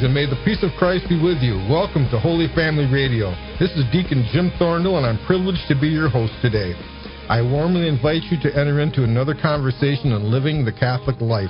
Greetings, and may the peace of Christ be with you. Welcome to Holy Family Radio. This is Deacon Jim Thorndale, and I'm privileged to be your host today. I warmly invite you to enter into another conversation on living the Catholic life.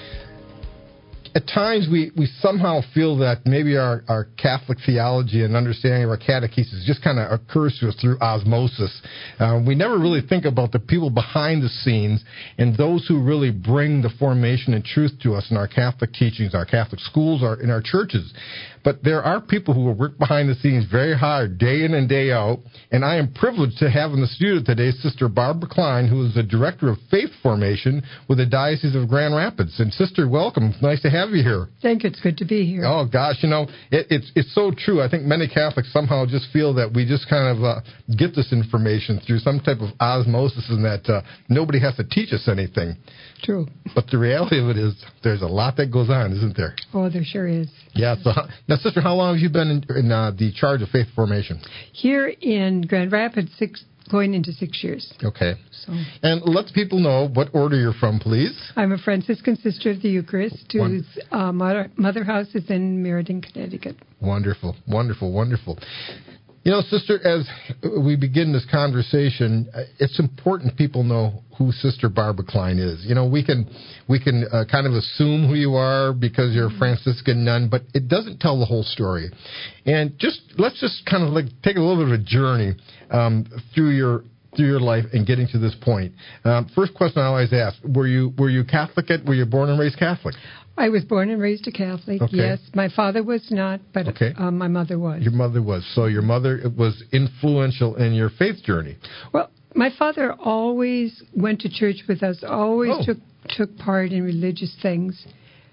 At times, we somehow feel that maybe our Catholic theology and understanding of our catechesis just kind of occurs to us through osmosis. We never really think about the people behind the scenes and those who really bring the formation and truth to us in our Catholic teachings, our Catholic schools, or in our churches. But there are people who work behind the scenes very hard, day in and day out, and I am privileged to have in the studio today Sister Barbara Klein, who is the Director of Faith Formation with the Diocese of Grand Rapids. And Sister, welcome. Nice to have you here. Thank you. It's good to be here. Oh, gosh, it's so true. I think many Catholics somehow just feel that we just kind of get this information through some type of osmosis and that nobody has to teach us anything. True. But the reality of it is there's a lot that goes on, isn't there? Oh, there sure is. Yeah. So, now, Sister, how long have you been in the charge of faith formation? Here in Grand Rapids, going into 6 years. Okay. So. And let people know what order you're from, please. I'm a Franciscan Sister of the Eucharist, whose mother house is in Meriden, Connecticut. Wonderful, wonderful, wonderful. You know, Sister, as we begin this conversation, it's important people know who Sister Barbara Klein is. You know, we can kind of assume who you are because you're a Franciscan nun, but it doesn't tell the whole story. And let's just kind of take a little bit of a journey through your life and getting to this point. First question I always ask: Were you Catholic? Were you born and raised Catholic? I was born and raised a Catholic, okay. Yes. My father was not, but okay. My mother was. Your mother was. So your mother was influential in your faith journey. Well, my father always went to church with us, always took part in religious things.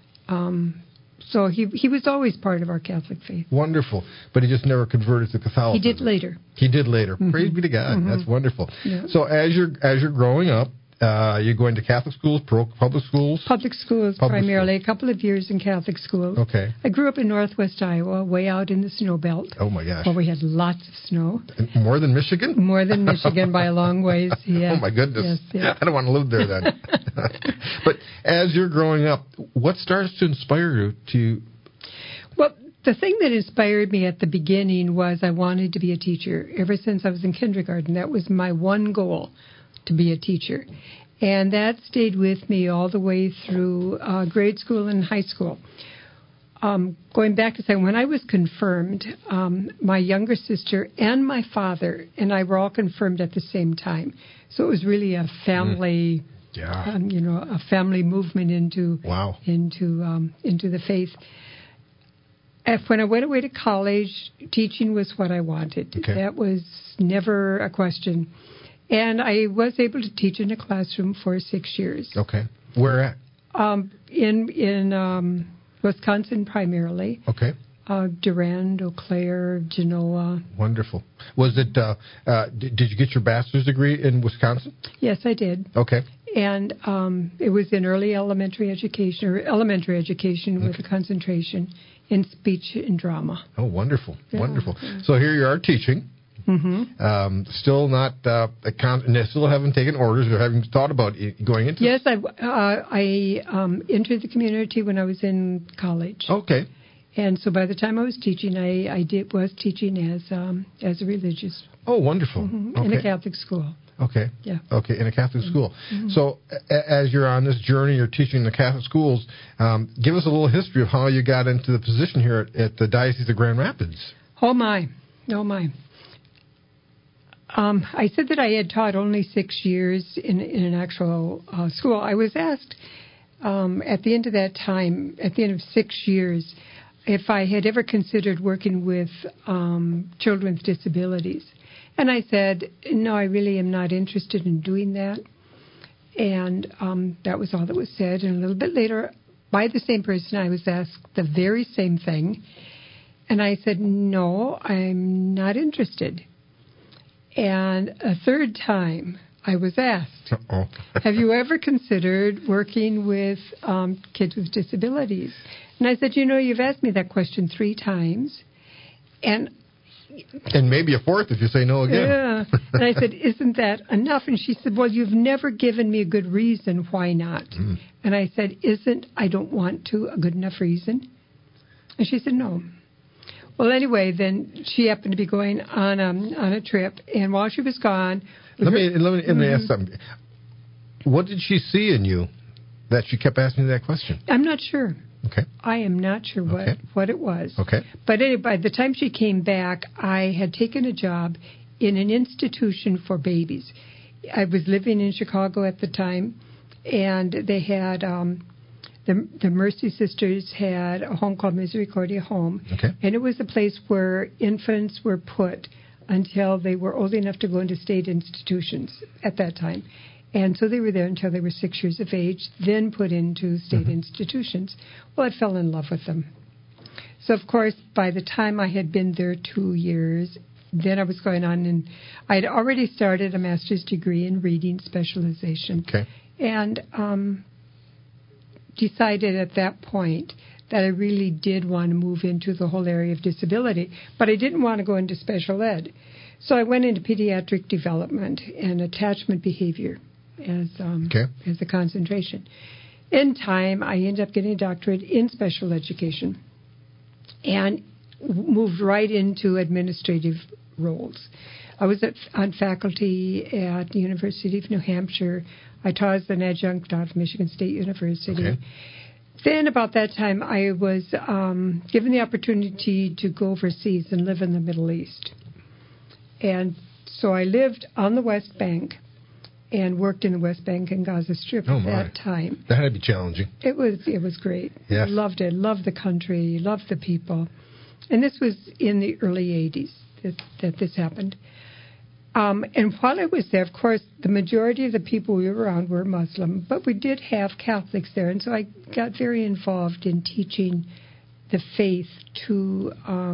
So he was always part of our Catholic faith. Wonderful. But he just never converted to Catholicism. He did later. Mm-hmm. Praise be to God. Mm-hmm. That's wonderful. Yeah. So as you're growing up, you're going to Catholic schools, public schools? Public schools, primarily. A couple of years in Catholic schools. Okay. I grew up in northwest Iowa, way out in the snow belt. Oh, my gosh. Where we had lots of snow. More than Michigan? More than Michigan by a long ways, yes. Oh, my goodness. Yes. I don't want to live there then. But as you're growing up, what starts to inspire you to... Well, the thing that inspired me at the beginning was I wanted to be a teacher. Ever since I was in kindergarten, that was my one goal, to be a teacher. And that stayed with me all the way through grade school and high school. Going back to say, when I was confirmed, my younger sister and my father and I were all confirmed at the same time. So it was really a family, a family movement into the faith. When I went away to college, teaching was what I wanted. Okay. That was never a question. And I was able to teach in a classroom for 6 years. Okay. Where at? In Wisconsin primarily. Okay. Durand, Eau Claire, Genoa. Wonderful. Was it? Did you get your bachelor's degree in Wisconsin? Yes, I did. Okay. And it was in early elementary education with a concentration in speech and drama. Oh, wonderful, wonderful. Yeah. So here you are teaching. Mm-hmm. Still not, still haven't taken orders or haven't thought about going into. Yes, I entered the community when I was in college. Okay. And so by the time I was teaching, I was teaching as a religious. Oh, wonderful. Mm-hmm. Okay. In a Catholic school. Okay. Yeah. Okay, in a Catholic school. Mm-hmm. So as you're on this journey, you're teaching in the Catholic schools. Give us a little history of how you got into the position here at the Diocese of Grand Rapids. Oh, my. I said that I had taught only 6 years in an actual school. I was asked at the end of that time, at the end of 6 years, if I had ever considered working with children with disabilities. And I said, no, I really am not interested in doing that. And that was all that was said. And a little bit later, by the same person, I was asked the very same thing. And I said, no, I'm not interested. And a third time, I was asked, have you ever considered working with kids with disabilities? And I said, you've asked me that question 3 times. And maybe a fourth if you say no again. Yeah. And I said, isn't that enough? And she said, well, you've never given me a good reason why not. And I said, I don't want to, a good enough reason? And she said, no. Well, anyway, then she happened to be going on a trip, and while she was gone... Let me ask something. What did she see in you that she kept asking that question? I'm not sure. Okay. I am not sure what it was. Okay. But anyway, by the time she came back, I had taken a job in an institution for babies. I was living in Chicago at the time, and they had the Mercy Sisters had a home called Misericordia Home, okay. And it was a place where infants were put until they were old enough to go into state institutions at that time. And so they were there until they were 6 years of age, then put into state institutions. Well, I fell in love with them. So, of course, by the time I had been there 2 years, then I was going on, and I had already started a master's degree in reading specialization. Okay. And decided at that point that I really did want to move into the whole area of disability, but I didn't want to go into special ed. So I went into pediatric development and attachment behavior as a concentration. In time, I ended up getting a doctorate in special education and moved right into administrative roles. I was on faculty at the University of New Hampshire. I taught as an adjunct out of Michigan State University. Okay. Then about that time, I was given the opportunity to go overseas and live in the Middle East. And so I lived on the West Bank and worked in the West Bank and Gaza Strip at that time. That had to be challenging. It was great. Yes. Loved it. Loved the country. Loved the people. And this was in the early 80s that this happened. And while I was there, of course, the majority of the people we were around were Muslim, but we did have Catholics there. And so I got very involved in teaching the faith to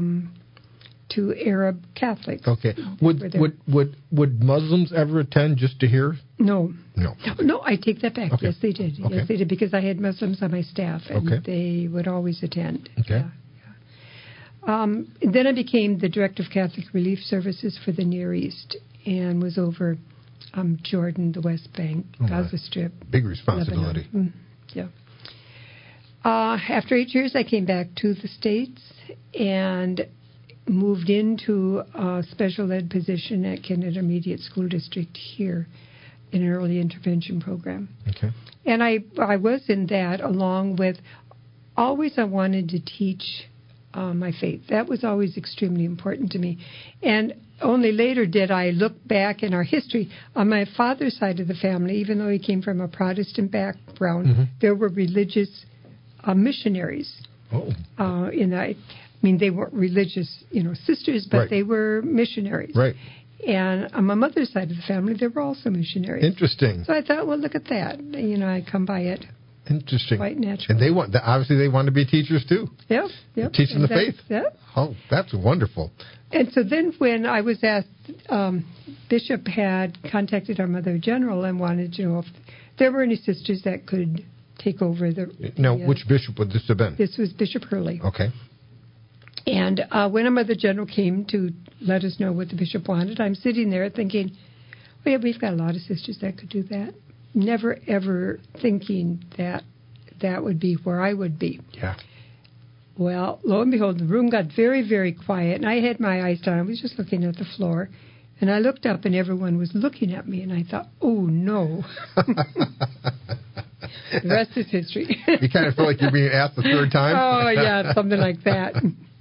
Arab Catholics. Okay. Would Muslims ever attend just to hear? No. No, I take that back. Okay. Yes, they did. Okay. Yes, they did, because I had Muslims on my staff, and they would always attend. Okay. Yeah. Then I became the Director of Catholic Relief Services for the Near East and was over Jordan, the West Bank, Gaza Strip. Big responsibility. Yeah. After 8 years, I came back to the States and moved into a special ed position at Kent Intermediate School District here in an early intervention program. Okay. And I was in that along with, always I wanted to teach my faith. That was always extremely important to me. And only later did I look back in our history. On my father's side of the family, even though he came from a Protestant background, there were religious missionaries. In that. I mean, they weren't religious, sisters, but they were missionaries. Right. And on my mother's side of the family, they were also missionaries. Interesting. So I thought, well, look at that. I come by it. Interesting. Quite natural. And they want to be teachers too. Yep. Teaching the faith. Yep. Oh, that's wonderful. And so then when I was asked, Bishop had contacted our Mother General and wanted to know if there were any sisters that could take over the... Now, which bishop would this have been? This was Bishop Hurley. Okay. And when our Mother General came to let us know what the bishop wanted, I'm sitting there thinking, oh, yeah, we've got a lot of sisters that could do that. Never, ever thinking that would be where I would be. Yeah. Well, lo and behold, the room got very, very quiet, and I had my eyes down. I was just looking at the floor, and I looked up, and everyone was looking at me, and I thought, oh, no. The rest is history. You kind of feel like you're being asked the third time? Oh, yeah, something like that.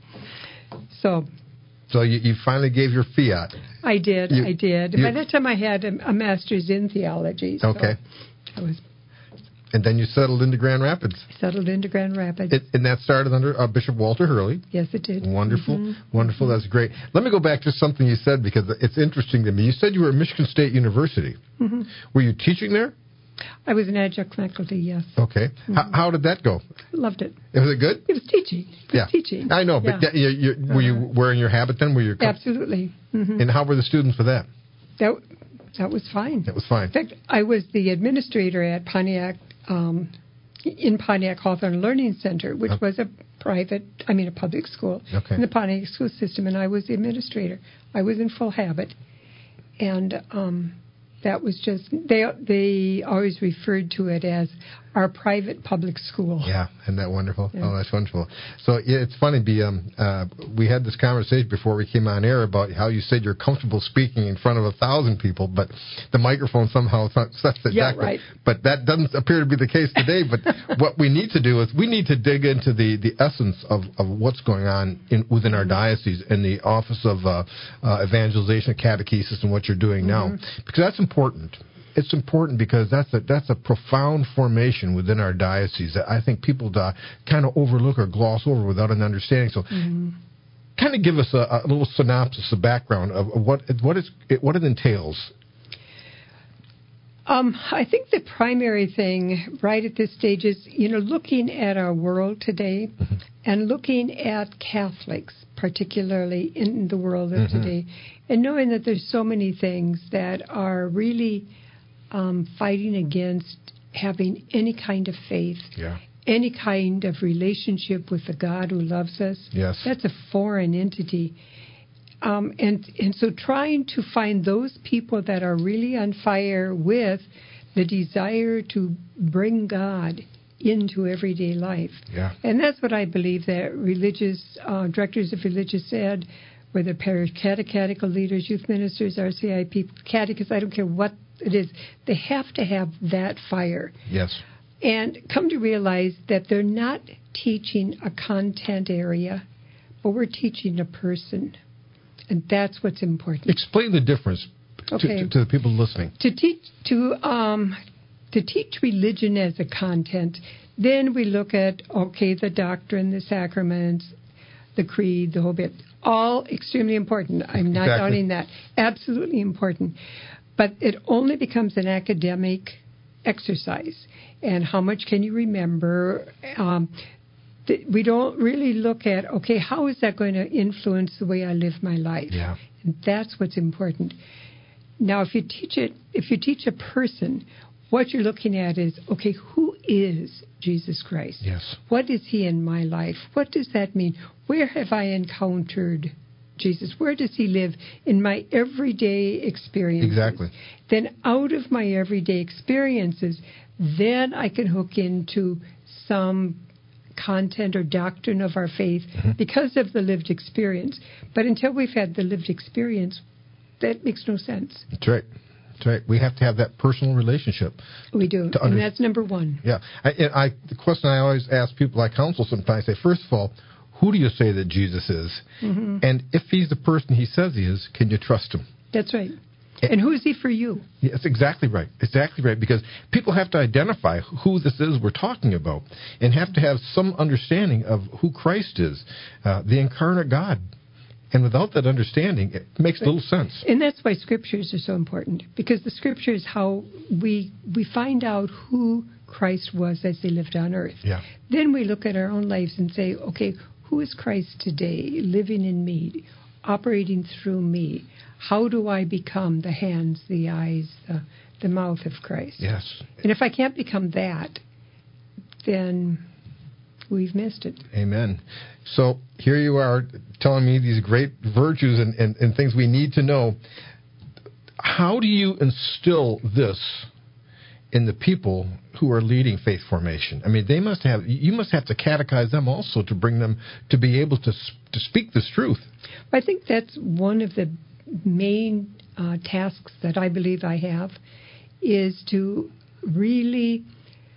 So you finally gave your fiat. I did. By that time, I had a master's in theology. So okay. And then you settled into Grand Rapids. And that started under Bishop Walter Hurley. Yes, it did. Wonderful. Wonderful. That's great. Let me go back to something you said, because it's interesting to me. You said you were at Michigan State University. Were you teaching there? I was an adjunct faculty, yes. Okay. How did that go? Loved it. Was it good? It was teaching. Teaching. I know, but were you wearing your habit then? Absolutely. And how were the students for that? That was fine. That was fine. In fact, I was the administrator at Pontiac, in Pontiac Hawthorne Learning Center, which was a public school in the Pontiac school system, and I was the administrator. I was in full habit. And That was just, they always referred to it as our private public school. Yeah, isn't that wonderful? Yeah. Oh, that's wonderful. So yeah, it's funny. We had this conversation before we came on air about how you said you're comfortable speaking in front of 1,000 people, but the microphone somehow sets it back. Right. But that doesn't appear to be the case today. But what we need to do is we need to dig into the essence of what's going on within our diocese in the Office of Evangelization, Catechesis, and what you're doing now, because that's important. It's important because that's a profound formation within our diocese that I think people kind of overlook or gloss over without an understanding. So, kind of give us a little synopsis, a background of what it entails. I think the primary thing right at this stage is, looking at our world today and looking at Catholics, particularly in the world of today, and knowing that there's so many things that are really fighting against having any kind of faith, any kind of relationship with the God who loves us. Yes. That's a foreign entity. And so trying to find those people that are really on fire with the desire to bring God into everyday life. Yeah. And that's what I believe that religious directors of religious ed, whether parish catechetical leaders, youth ministers, RCI people, catechists, I don't care what it is, they have to have that fire. Yes. And come to realize that they're not teaching a content area, but we're teaching a person. And that's what's important. Explain the difference to the people listening. To teach religion as a content, then we look at, the doctrine, the sacraments, the creed, the whole bit. All extremely important. I'm not doubting that. Absolutely important. But it only becomes an academic exercise. And how much can you remember? We don't really look at, how is that going to influence the way I live my life? Yeah. And that's what's important. Now, if you teach a person, what you're looking at is, who is Jesus Christ? Yes. What is he in my life? What does that mean? Where have I encountered Jesus? Where does he live in my everyday experiences? Exactly. Then out of my everyday experiences, then I can hook into some content or doctrine of our faith because of the lived experience. But until we've had the lived experience, that makes no sense. That's right. That's right. We have to have that personal relationship. We do, and that's number one. Yeah. The question I always ask people I counsel sometimes, I say, first of all, who do you say that Jesus is? And if he's the person he says he is, can you trust him? That's right. And who is he for you? Yes, exactly right. Exactly right. Because people have to identify who this is we're talking about and have to have some understanding of who Christ is, the incarnate God. And without that understanding, it makes little sense. And that's why scriptures are so important, because the scripture is how we find out who Christ was as he lived on earth. Yeah. Then we look at our own lives and say, who is Christ today, living in me, operating through me? How do I become the hands, the eyes, the mouth of Christ? Yes. And if I can't become that, then we've missed it. Amen. So here you are telling me these great virtues and things we need to know. How do you instill this in the people who are leading faith formation? I mean, you must have to catechize them also to bring them to be able to speak this truth. I think that's one of the main tasks that I believe I have, is to really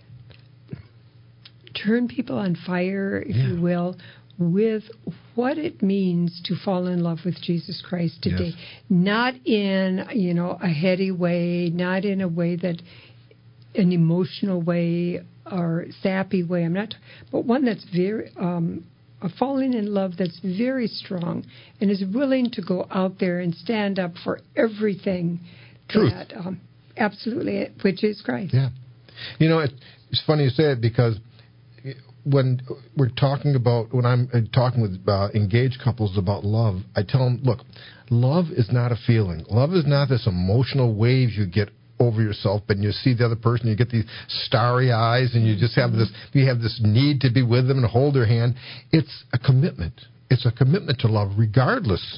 turn people on fire, if you will, with what it means to fall in love with Jesus Christ today. Yes. Not in, a heady way, not in a way that an emotional way or sappy way. But one that's very a falling in love that's very strong and is willing to go out there and stand up for everything. Truth. That absolutely, which is Christ. Yeah. It's funny you say it, because when I'm talking with engaged couples about love, I tell them, look, love is not a feeling. Love is not this emotional wave you get over yourself, and you see the other person, you get these starry eyes, and you just have this need to be with them and hold their hand. It's a commitment. It's a commitment to love, regardless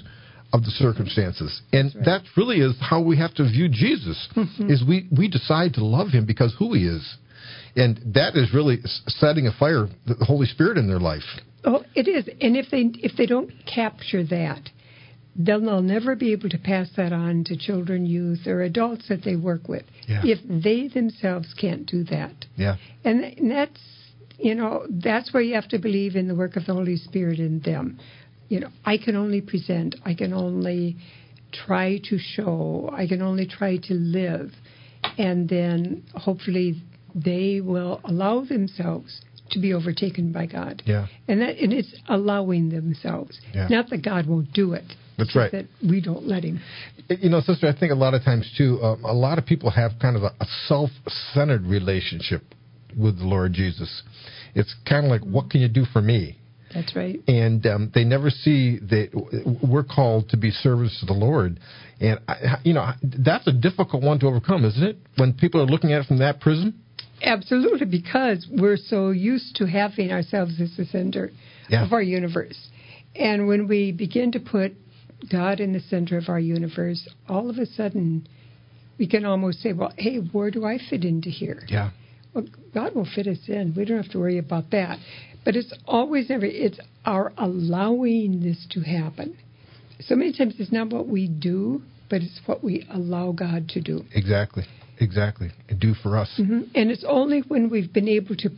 of the circumstances. And that really is how we have to view Jesus, is we decide to love him because who he is. And that is really setting a fire, the Holy Spirit in their life. Oh, it is. And if they don't capture that, then they'll never be able to pass that on to children, youth, or adults that they work with. Yeah. If they themselves can't do that. Yeah. And that's where you have to believe in the work of the Holy Spirit in them. I can only present. I can only try to show. I can only try to live. And then hopefully they will allow themselves to be overtaken by God. Yeah. And it's allowing themselves. Yeah. Not that God won't do it. That's right. That we don't let him. Sister, I think a lot of times, too, a lot of people have kind of a self-centered relationship with the Lord Jesus. It's kind of like, what can you do for me? That's right. And they never see that we're called to be servants to the Lord. And, that's a difficult one to overcome, isn't it? When people are looking at it from that prism? Absolutely, because we're so used to having ourselves as the center of our universe. And when we begin to put God in the center of our universe, all of a sudden we can almost say, well, hey, where do I fit into here? Yeah. Well, God will fit us in. We don't have to worry about that. But it's it's our allowing this to happen. So many times it's not what we do, but it's what we allow God to do. Exactly. And do for us. Mm-hmm. And it's only when we've been able to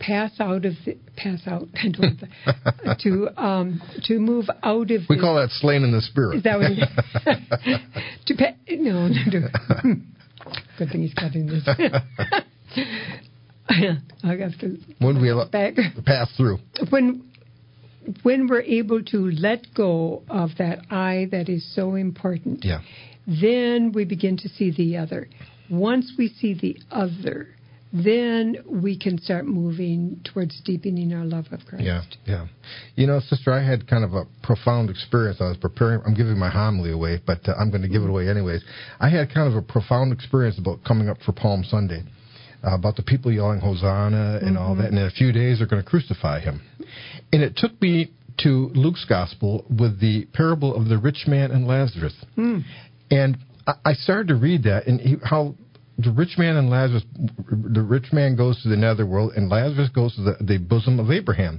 to move out of. We call that slain in the spirit. Is that what? No. Good thing he's cutting this. I have to. When we pass through. When we're able to let go of that I that is so important, then we begin to see the other. Once we see the other, then we can start moving towards deepening our love of Christ. Yeah. Sister, I had kind of a profound experience. I was preparing. I'm giving my homily away, but I'm going to give it away anyways. I had kind of a profound experience about coming up for Palm Sunday, about the people yelling Hosanna and all that, and in a few days they're going to crucify him. And it took me to Luke's Gospel with the parable of the rich man and Lazarus. And I started to read that, and how the rich man and Lazarus, the rich man goes to the netherworld, and Lazarus goes to the bosom of Abraham.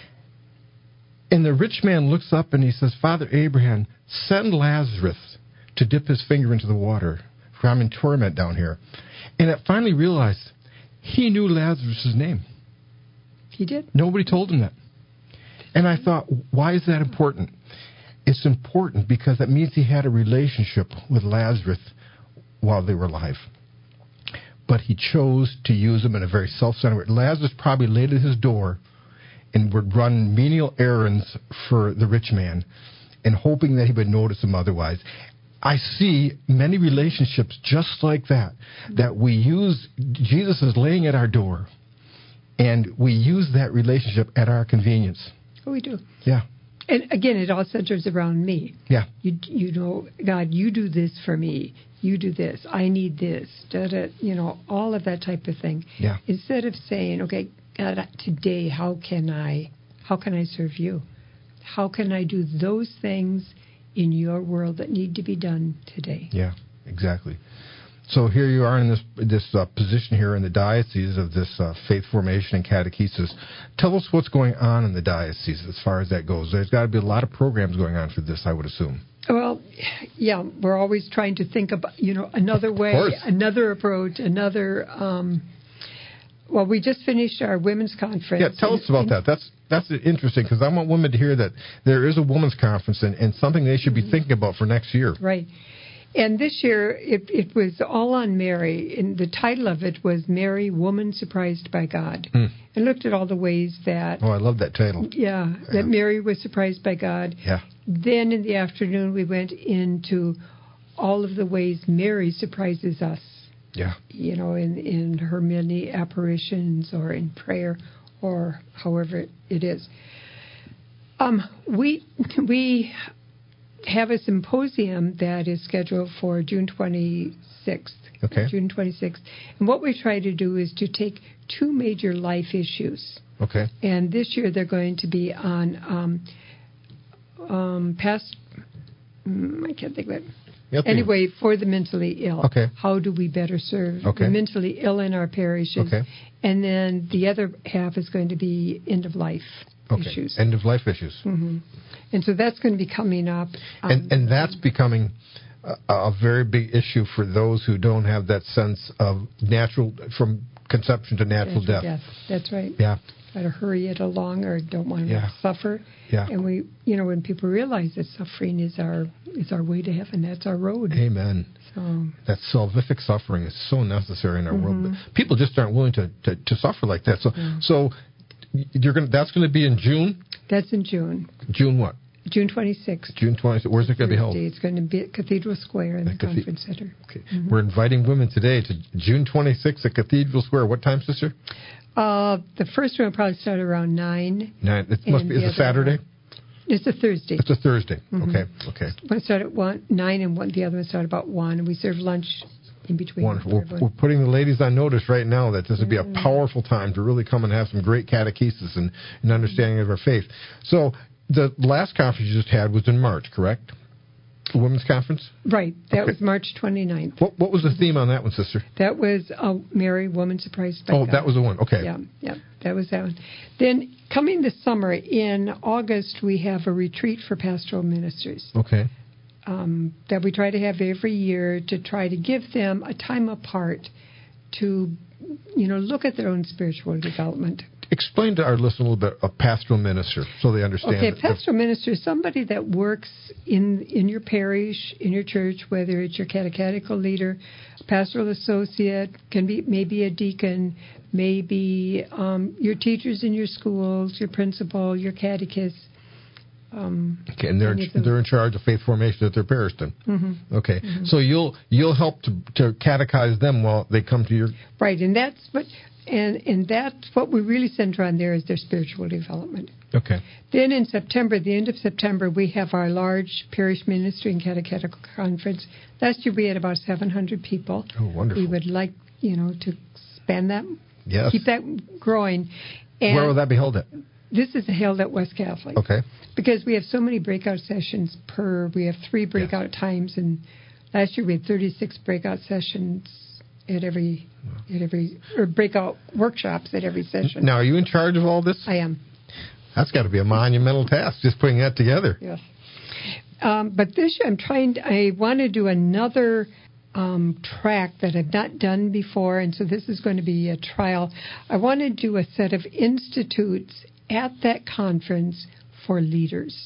And the rich man looks up and he says, Father Abraham, send Lazarus to dip his finger into the water, for I'm in torment down here. And I finally realized he knew Lazarus' name. He did? Nobody told him that. And I thought, why is that important? It's important because that means he had a relationship with Lazarus while they were alive. But he chose to use him in a very self-centered way. Lazarus probably laid at his door and would run menial errands for the rich man and hoping that he would notice him otherwise. I see many relationships just like that we use. Jesus is laying at our door, and we use that relationship at our convenience. Oh, we do. Yeah. And again, it all centers around me. Yeah. God, you do this for me. You do this. I need this. All of that type of thing. Yeah. Instead of saying, okay, God, today, how can I serve you? How can I do those things in your world that need to be done today? Yeah, exactly. So here you are in this position here in the diocese of this faith formation and catechesis. Tell us what's going on in the diocese as far as that goes. There's got to be a lot of programs going on for this, I would assume. Well, yeah, we're always trying to think about, another way, another approach, another. Well, we just finished our women's conference. Yeah, tell us about that. That's interesting because I want women to hear that there is a women's conference and something they should be thinking about for next year. Right. And this year, it was all on Mary, and the title of it was Mary, Woman Surprised by God. And looked at all the ways that... Oh, I love that title. Yeah, that Mary was surprised by God. Yeah. Then in the afternoon, we went into all of the ways Mary surprises us. Yeah. In her many apparitions or in prayer or however it is. We have a symposium that is scheduled for June 26th. Okay. June 26th. And what we try to do is to take two major life issues. Okay. And this year they're going to be on I can't think of it. Yep. Anyway, for the mentally ill. Okay. How do we better serve the mentally ill in our parishes? Okay. And then the other half is going to be end-of-life issues. End-of-life issues. Mm-hmm. And so that's going to be coming up. And that's becoming a very big issue for those who don't have that sense of from conception to natural death. That's right. Yeah. Try to hurry it along or don't want to suffer. Yeah. And we, when people realize that suffering is our way to heaven, that's our road. Amen. So that salvific suffering is so necessary in our world. But people just aren't willing to suffer like that. So that's going to be in June? That's in June. June what? June 26th. June 26th. Where's it going to be held? It's going to be at Cathedral Square in the Conference Center. Okay. We're inviting women today to June 26th at Cathedral Square. What time, sister? The first one will probably start around 9. 9. It must be. It's a Saturday? It's a Thursday. It's a Thursday. Okay. One start at 9 and the other one start about 1. And we serve lunch in between. Wonderful. We're putting the ladies on notice right now that this would be a powerful time to really come and have some great catechesis and understanding of our faith. So the last conference you just had was in March, correct? The women's conference? Right. That was March 29th. What was the theme on that one, sister? That was Mary, Woman Surprised by God. Oh, that was the one. Okay. Yeah, that was that one. Then coming this summer, in August, we have a retreat for pastoral ministers. Okay. That we try to have every year to try to give them a time apart to, look at their own spiritual development. Explain to our listeners a little bit of pastoral minister so they understand. Okay, pastoral minister is somebody that works in your parish, in your church, whether it's your catechetical leader, pastoral associate, can be maybe a deacon, maybe your teachers in your schools, your principal, your catechist. Okay, and they're in charge of faith formation at their parish then. Mm-hmm. Okay, so you'll help to catechize them while they come to your and that's what we really center on there is their spiritual development. Okay. Then in September, the end of September, we have our large parish ministry and catechetical conference. Last year we had about 700 people. Oh, wonderful! We would like to expand that, keep that growing. And where will that be held at? This is held at West Catholic. Okay. Because we have so many breakout sessions we have 3 breakout times, and last year we had 36 breakout sessions at every breakout workshops at every session. Now, are you in charge of all this? I am. That's got to be a monumental task, just putting that together. Yes. But this year I want to do another track that I've not done before, and so this is going to be a trial. I want to do a set of institutes at that conference for leaders.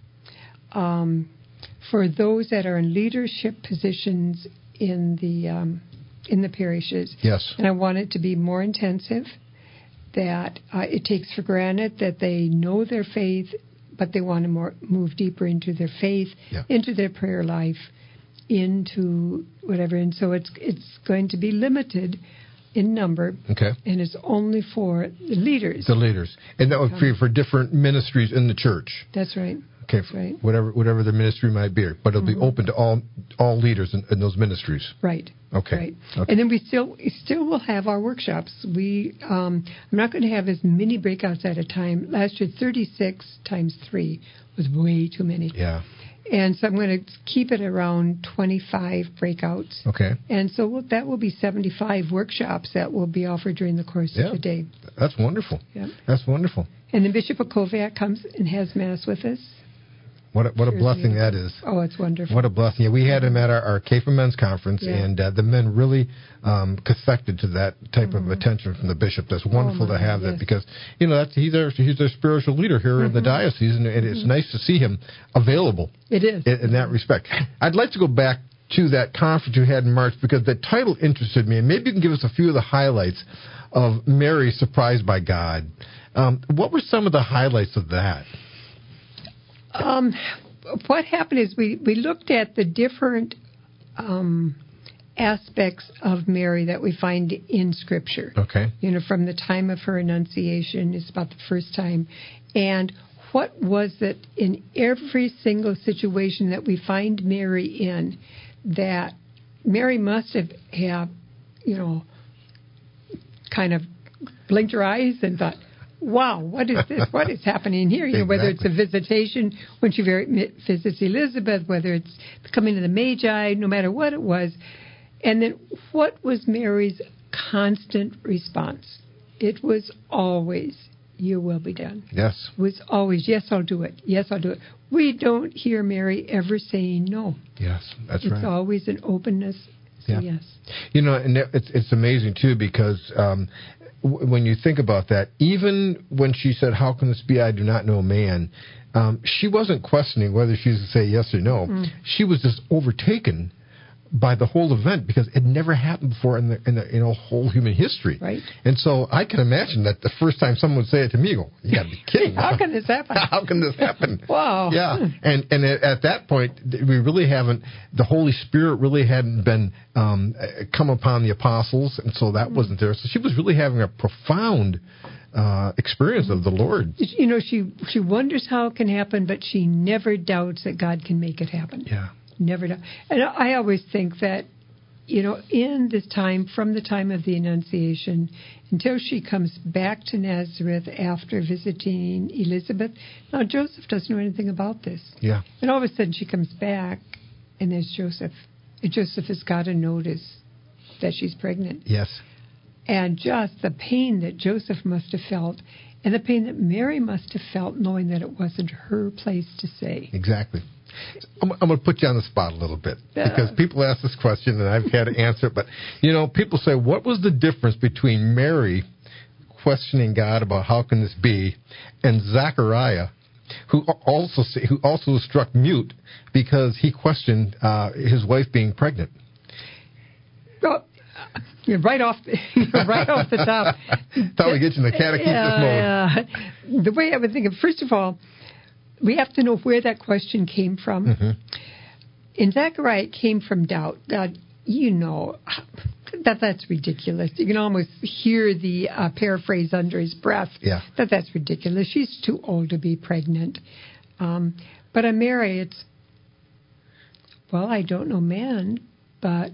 For those that are in leadership positions in the parishes. Yes. And I want it to be more intensive, that it takes for granted that they know their faith, but they want to move deeper into their faith, into their prayer life, into whatever. And so it's going to be limited in number. Okay. And it's only for the leaders. The leaders. And that would be for different ministries in the church. That's right. Okay, That's right. Whatever the ministry might be, but it'll be open to all leaders in those ministries. Right. Okay. Right. Okay. And then we still will have our workshops. I'm not going to have as many breakouts at a time. Last year, 36 times 3 was way too many. Yeah. And so I'm going to keep it around 25 breakouts. Okay. And so that will be 75 workshops that will be offered during the course of the day. That's wonderful. Yeah. That's wonderful. And then Bishop Okoviak comes and has Mass with us. What a blessing that is. Oh, it's wonderful. What a blessing. Yeah, we had him at our CAFA Men's Conference, and the men really cathected to that type of attention from the bishop. That's wonderful to have that because, he's our spiritual leader here in the diocese, and it's nice to see him available. It is. In that respect. I'd like to go back to that conference you had in March because the title interested me, and maybe you can give us a few of the highlights of Mary Surprised by God. What were some of the highlights of that? What happened is we looked at the different aspects of Mary that we find in Scripture. Okay. From the time of her Annunciation, it's about the first time. And what was it in every single situation that we find Mary in that Mary must have kind of blinked her eyes and thought, wow, what is this? What is happening here? You know, whether it's a visitation when she visits Elizabeth, whether it's the coming of the Magi, no matter what it was. And then what was Mary's constant response? It was always, your will be done. Yes. It was always, yes, I'll do it. Yes, I'll do it. We don't hear Mary ever saying no. Yes, that's right. It's always an openness. So yes. You know, and it's amazing, too, because when you think about that, even when she said, how can this be? I do not know a man. She wasn't questioning whether she was to say yes or no. Mm. She was just overtaken by the whole event because it never happened before in the whole human history. Right. And so I can imagine that the first time someone would say it to me, go, you got to be kidding. How can this happen? How can this happen? Wow. Yeah. And at that point, we really haven't, the Holy Spirit really hadn't been come upon the apostles, and so that wasn't there. So she was really having a profound experience of the Lord. You know, she wonders how it can happen, but she never doubts that God can make it happen. Yeah. Never doubt. And I always think that, you know, in this time, from the time of the Annunciation until she comes back to Nazareth after visiting Elizabeth, now Joseph doesn't know anything about this. Yeah. And all of a sudden she comes back, and there's Joseph. And Joseph has got to notice that she's pregnant. Yes. And just the pain that Joseph must have felt, and the pain that Mary must have felt, knowing that it wasn't her place to say. Exactly. I'm going to put you on the spot a little bit because people ask this question and I've had to answer it. But, you know, people say, what was the difference between Mary questioning God about how can this be and Zachariah, who also was struck mute because he questioned his wife being pregnant? Well, right off the top. Thought we get you in the catechesis mode. The way I would think of, first of all, we have to know where that question came from. Mm-hmm. In Zechariah, it came from doubt. God, you know, that's ridiculous. You can almost hear the paraphrase under his breath. Yeah. That's ridiculous. She's too old to be pregnant. But on Mary, it's, well, I don't know man, but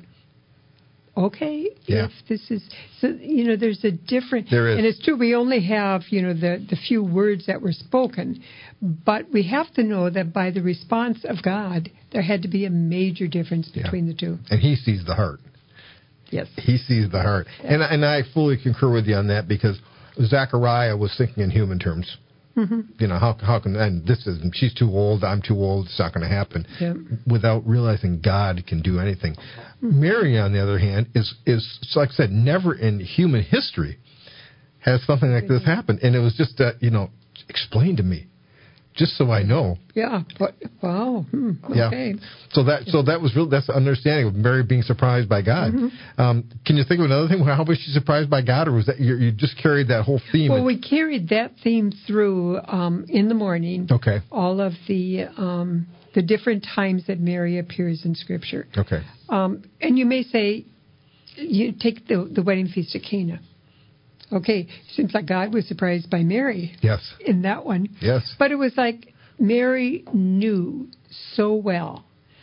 okay, if this is, so, you know, there's a different, there is. And it's true, we only have, you know, the few words that were spoken, but we have to know that by the response of God, there had to be a major difference between the two. And he sees the heart. Yes. He sees the heart. Yeah. And I fully concur with you on that because Zechariah was thinking in human terms. Mm-hmm. You know, how can, and this is, she's too old, I'm too old, it's not going to happen. Yep. Without realizing God can do anything. Mm-hmm. Mary, on the other hand, is like I said, never in human history has something like this happened. And it was just, explain to me, just so I know. Yeah. Wow. Okay. Yeah. So that was really, that's the understanding of Mary being surprised by God. Mm-hmm. Can you think of another thing? How was she surprised by God, or was that you just carried that whole theme? Well, we carried that theme through in the morning. Okay. All of the different times that Mary appears in Scripture. Okay. And you may say, you take the wedding feast at Cana. Okay, seems like God was surprised by Mary. Yes. In that one. Yes. But it was like Mary knew so well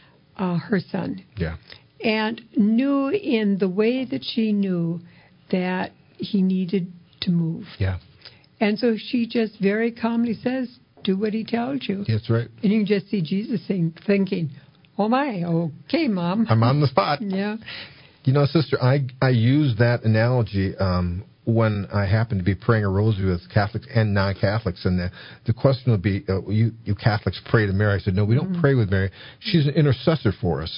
her son. Yeah. And knew in the way that she knew that he needed to move. Yeah. And so she just very calmly says, do what he tells you. That's right. And you can just see Jesus thinking, oh my, okay, Mom. I'm on the spot. Yeah. You know, Sister, I use that analogy when I happen to be praying a rosary with Catholics and non-Catholics, and the question will be, you Catholics pray to Mary. I said, no, we don't pray with Mary. She's an intercessor for us.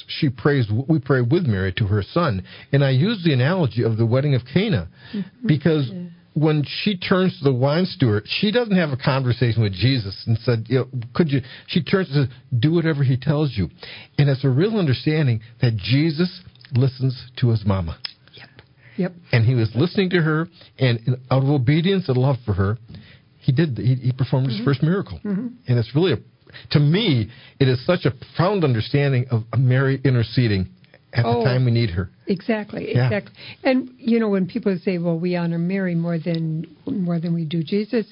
We pray with Mary to her son. And I use the analogy of the wedding of Cana because when she turns to the wine steward, she doesn't have a conversation with Jesus and said, she turns and says, do whatever he tells you. And it's a real understanding that Jesus listens to his mama. Yep. And he was listening to her, and out of obedience and love for her, he performed his first miracle. Mm-hmm. And it's really, to me, it is such a profound understanding of Mary interceding at the time we need her. Exactly. And, you know, when people say, well, we honor Mary more than we do Jesus,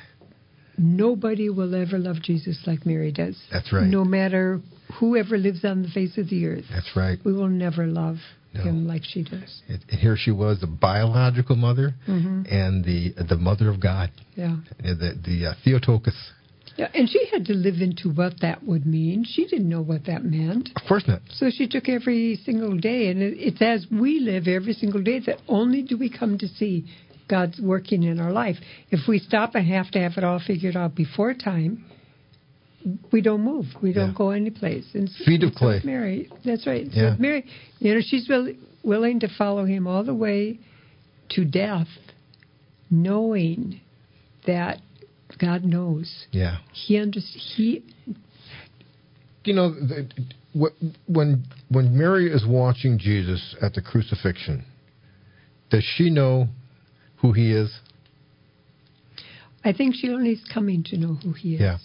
nobody will ever love Jesus like Mary does. That's right. No matter whoever lives on the face of the earth. That's right. We will never love him like she does. And here she was, the biological mother and the mother of God. Yeah. The Theotokos. Yeah, and she had to live into what that would mean. She didn't know what that meant. Of course not. So she took every single day, and it's as we live every single day that only do we come to see God's working in our life. If we stop and have to have it all figured out before time, we don't move. We don't go anyplace. And feet of clay. So Mary, that's right. Yeah. So Mary, she's willing to follow him all the way to death, knowing that God knows. Yeah. When Mary is watching Jesus at the crucifixion, does she know who he is? I think she only is coming to know who he is. Yeah.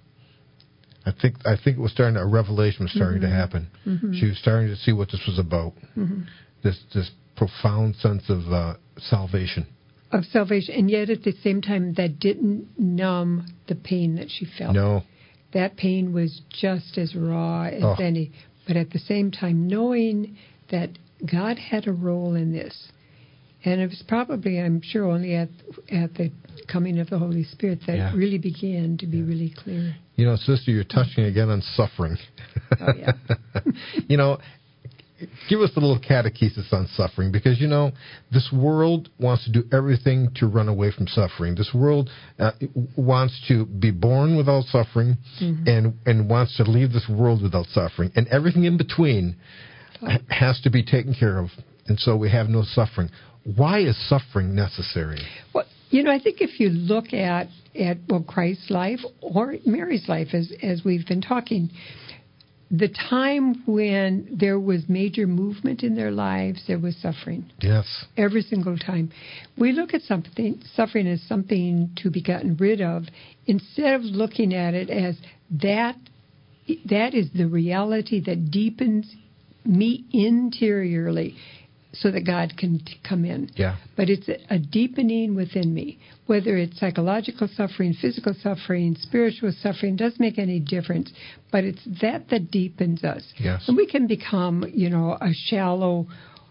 I think it was starting. A revelation was starting to happen. She was starting to see what this was about. This profound sense of salvation. Of salvation, and yet at the same time, that didn't numb the pain that she felt. No. That pain was just as raw as any. But at the same time, knowing that God had a role in this, and it was probably, I'm sure, only at the coming of the Holy Spirit that really began to be really clear. Sister, you're touching again on suffering. Oh, yeah. Give us a little catechesis on suffering, because, this world wants to do everything to run away from suffering. This world wants to be born without suffering and wants to leave this world without suffering. And everything in between has to be taken care of. And so we have no suffering. Why is suffering necessary? Well, I think if you look at Christ's life or Mary's life, as we've been talking, the time when there was major movement in their lives, there was suffering. Yes. Every single time. We look at suffering as something to be gotten rid of, instead of looking at it as that is the reality that deepens me interiorly so that God can come in. Yeah. But it's a deepening within me. Whether it's psychological suffering, physical suffering, spiritual suffering, doesn't make any difference. But it's that deepens us. Yes. And we can become, a shallow,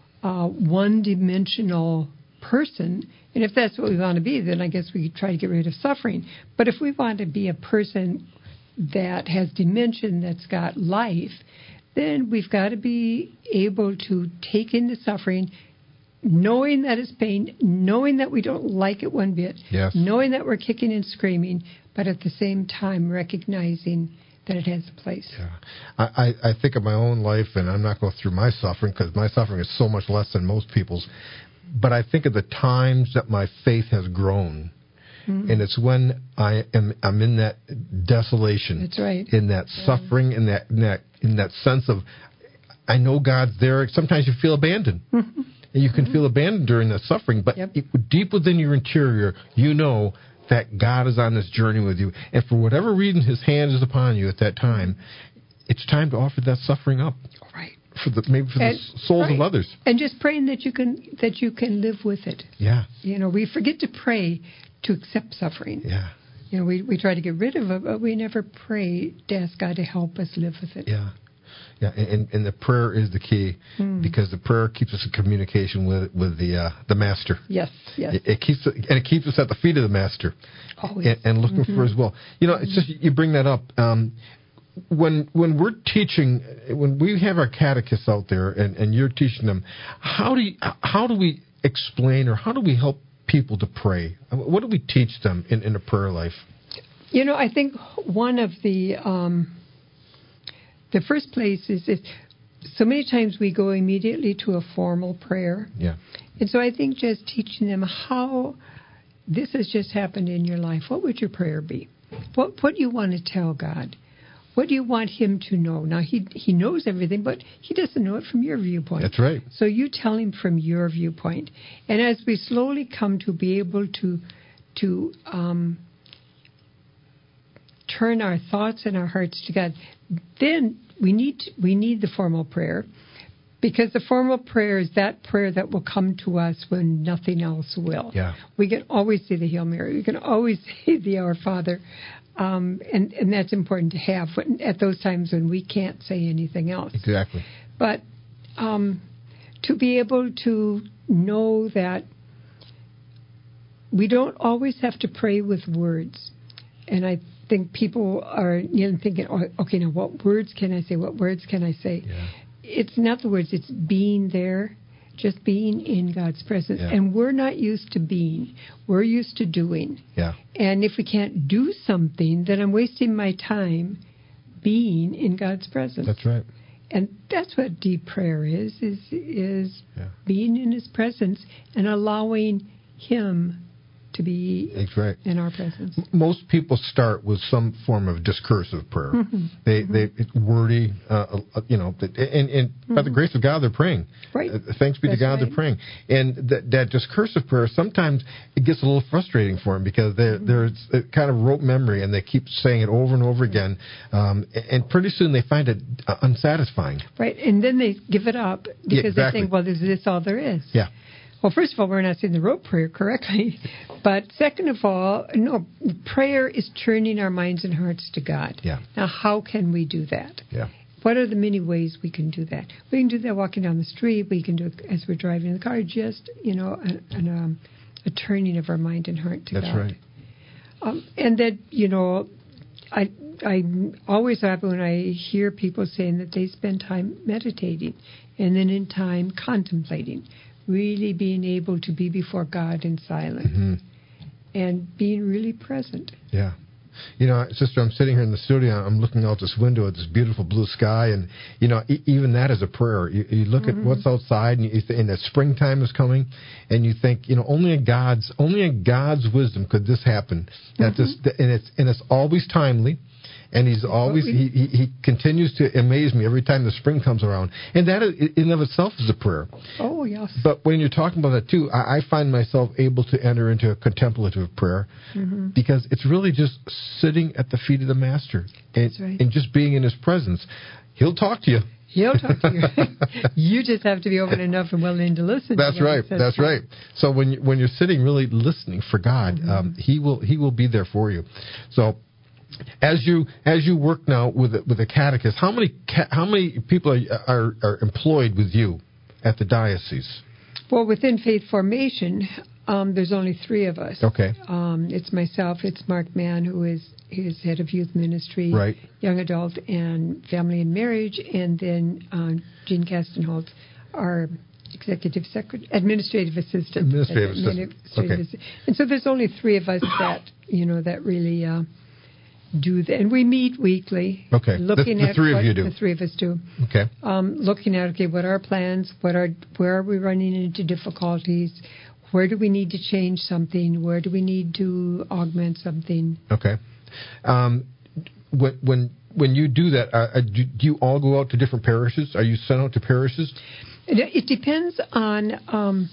one-dimensional person. And if that's what we want to be, then I guess we try to get rid of suffering. But if we want to be a person that has dimension, that's got life, then we've got to be able to take in the suffering, knowing that it's pain, knowing that we don't like it one bit, knowing that we're kicking and screaming, but at the same time recognizing that it has a place. Yeah. I think of my own life, and I'm not going through my suffering because my suffering is so much less than most people's, but I think of the times that my faith has grown. And it's when I'm in that desolation. That's right. In that suffering, in that sense of, I know God's there. Sometimes you feel abandoned. And you can feel abandoned during that suffering, but deep within your interior, you know that God is on this journey with you. And for whatever reason, his hand is upon you at that time, it's time to offer that suffering up. Right. Maybe for the souls of others. And just praying that you can live with it. Yeah. We forget to pray to accept suffering. Yeah. We try to get rid of it, but we never pray to ask God to help us live with it. Yeah. Yeah, and the prayer is the key, because the prayer keeps us in communication with the Master. Yes, yes. It keeps us at the feet of the Master. Always. And looking for His will. It's just, you bring that up. When we're teaching, when we have our catechists out there and you're teaching them, how do we explain, or how do we help people to pray? What do we teach them in a prayer life? I think one of the first place is so many times we go immediately to a formal prayer. Yeah. And so I think just teaching them how this has just happened in your life. What would your prayer be? What do you want to tell God? What do you want him to know? Now, he knows everything, but he doesn't know it from your viewpoint. That's right. So you tell him from your viewpoint. And as we slowly come to be able to turn our thoughts and our hearts to God, then we need the formal prayer, because the formal prayer is that prayer that will come to us when nothing else will. Yeah. We can always say the Hail Mary. We can always say the Our Father. And that's important to have at those times when we can't say anything else. Exactly. But to be able to know that we don't always have to pray with words. And I think people are thinking, oh, okay, now what words can I say? What words can I say? Yeah. It's not the words, it's being there, just being in God's presence. Yeah. And we're not used to being. We're used to doing. Yeah. And if we can't do something, then I'm wasting my time being in God's presence. That's right. And that's what deep prayer is being in His presence and allowing Him to be in our presence. Most people start with some form of discursive prayer. Mm-hmm. It's wordy, and by the grace of God, they're praying. Right. Thanks be That's to God, right. they're praying. And that discursive prayer, sometimes it gets a little frustrating for them because there's a kind of rote memory, and they keep saying it over and over again, and pretty soon they find it unsatisfying. Right, and then they give it up because they think, well, is this all there is? Yeah. Well, first of all, we're not saying the rote prayer correctly. But second of all, no, prayer is turning our minds and hearts to God. Yeah. Now, how can we do that? Yeah. What are the many ways we can do that? We can do that walking down the street. We can do it as we're driving in the car, just, a turning of our mind and heart to God. That's right. And that, I'm always happy when I hear people saying that they spend time meditating and then in time contemplating. Really being able to be before God in silence and being really present. Yeah. Sister, I'm sitting here in the studio. I'm looking out this window at this beautiful blue sky, and even that is a prayer. You look at what's outside, and the springtime is coming, and you think, only in God's wisdom could this happen. And it's always timely. And he's always, he continues to amaze me every time the spring comes around. And that in and of itself is a prayer. Oh, yes. But when you're talking about that, too, I find myself able to enter into a contemplative prayer because it's really just sitting at the feet of the Master and just being in His presence. He'll talk to you. He'll talk to you. You just have to be open enough and willing to listen. That's right. That's right. So when you're sitting really listening for God, He will be there for you. So as you work now with a catechist, how many people are employed with you at the diocese? Well, within Faith Formation, there's only 3 of us. Okay. It's myself, it's Mark Mann, who is head of youth ministry, right, young adult and family and marriage, and then Jean Castenholtz, our administrative assistant. Okay. And so there's only 3 of us that really do that, and we meet weekly. Okay. Looking the at 3 what of you do. The 3 of us do. Okay. Looking at what are our plans? Where are we running into difficulties? Where do we need to change something? Where do we need to augment something? Okay. When you do that, do you all go out to different parishes? Are you sent out to parishes? It depends on.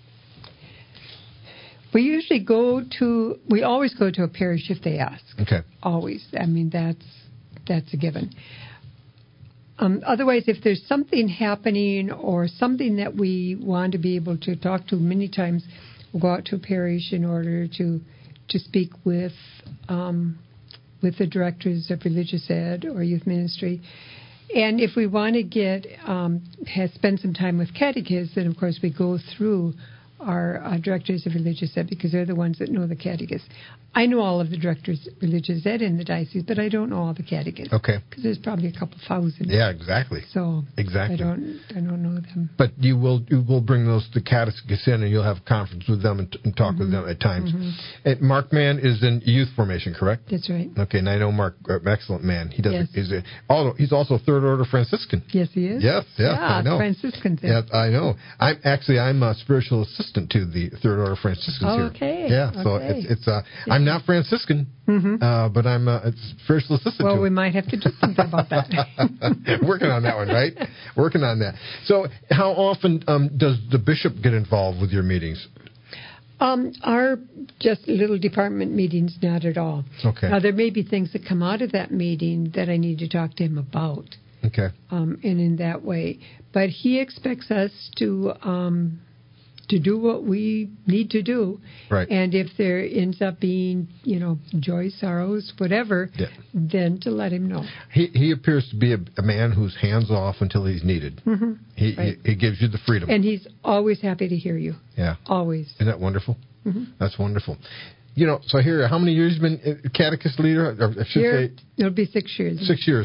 We always go to a parish if they ask. Okay. Always. I mean, that's a given. Otherwise, if there's something happening or something that we want to be able to talk to, many times we'll go out to a parish in order to speak with the directors of religious ed or youth ministry. And if we want to spend some time with catechists, then of course we go through our directors of religious ed because they're the ones that know the catechists. I know all of the directors of religious ed in the diocese, but I don't know all the catechists. Okay. Because there's probably a couple thousand. Yeah, exactly. So exactly. I don't know them. But you will bring the catechists in, and you'll have a conference with them and talk with them at times. And Mark Mann is in youth formation, correct? That's right. Okay, and I know Mark, excellent man. He does. Yes. He's also Third Order Franciscan. Yes, he is. Yes, I know. Franciscans. Yes, I know. I'm a spiritual assistant to the Third Order Franciscans here. Okay. Yeah, so it's I'm not Franciscan, but I'm a spiritual assistant. Well, to we might have to do something about that. Working on that one, right? Working on that. So, how often does the bishop get involved with your meetings? Our just little department meetings, not at all. Okay. Now, there may be things that come out of that meeting that I need to talk to him about. Okay. And in that way. But he expects us to to do what we need to do. Right. And if there ends up being, joy, sorrows, whatever, then to let him know. He appears to be a man who's hands off until he's needed. Mm-hmm. He gives you the freedom. And he's always happy to hear you. Yeah. Always. Isn't that wonderful? Mm-hmm. That's wonderful. So here, how many years have you been catechist leader? Or I should say, it'll be 6 years. 6 years.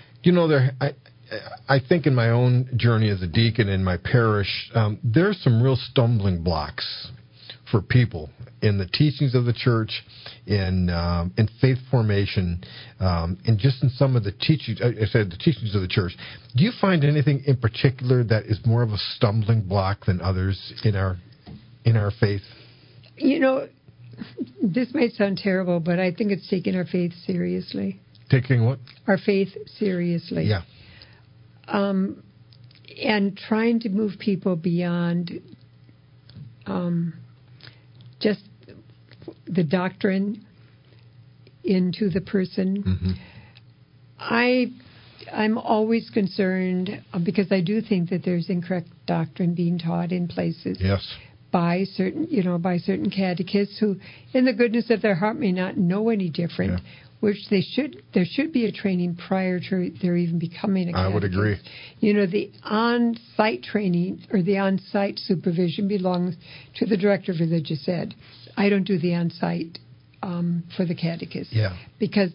I think in my own journey as a deacon in my parish, there's some real stumbling blocks for people in the teachings of the church, in faith formation, and just in some of the teachings. I said the teachings of the church. Do you find anything in particular that is more of a stumbling block than others in our faith? This might sound terrible, but I think it's taking our faith seriously. Taking what? Our faith seriously. Yeah. And trying to move people beyond just the doctrine into the person. Mm-hmm. I'm always concerned because I do think that there's incorrect doctrine being taught in places. Yes. By certain catechists who, in the goodness of their heart, may not know any different. Yeah. Which there should be a training prior to their even becoming a catechist. I would agree. The on-site training or the on-site supervision belongs to the director of religious ed. I don't do the on-site for the catechist. Yeah. Because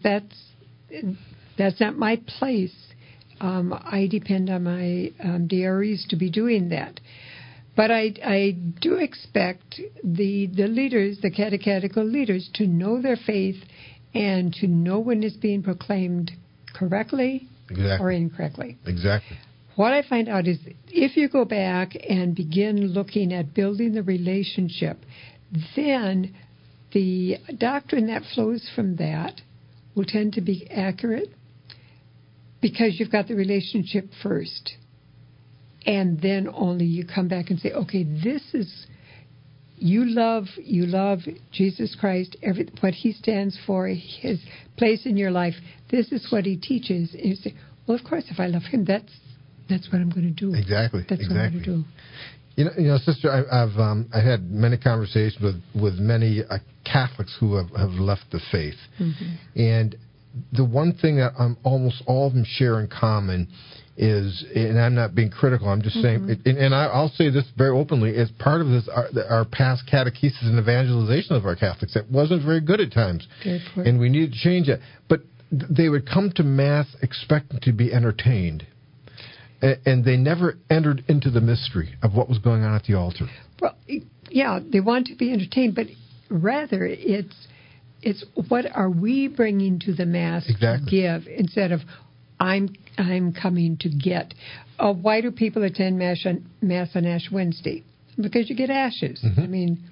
that's not my place. I depend on my DREs to be doing that. But I do expect the leaders, the catechetical leaders, to know their faith and to know when it's being proclaimed correctly or incorrectly. Exactly. What I find out is if you go back and begin looking at building the relationship, then the doctrine that flows from that will tend to be accurate because you've got the relationship first. And then only you come back and say, okay, this is... You love Jesus Christ, what he stands for, his place in your life. This is what he teaches. And you say, well, of course, if I love him, that's what I'm going to do. Exactly. That's what I'm going to do. Sister, I've had many conversations with many Catholics who have left the faith. Mm-hmm. And the one thing that almost all of them share in common is, and I'm not being critical, I'm just saying, and I'll say this very openly, as part of this, our past catechesis and evangelization of our Catholics, that wasn't very good at times. And we need to change that. But they would come to Mass expecting to be entertained. And they never entered into the mystery of what was going on at the altar. Well, yeah, they want to be entertained, but rather it's what are we bringing to the Mass to give instead of I'm coming to get. Why do people attend Mass on Ash Wednesday? Because you get ashes. Mm-hmm. I mean,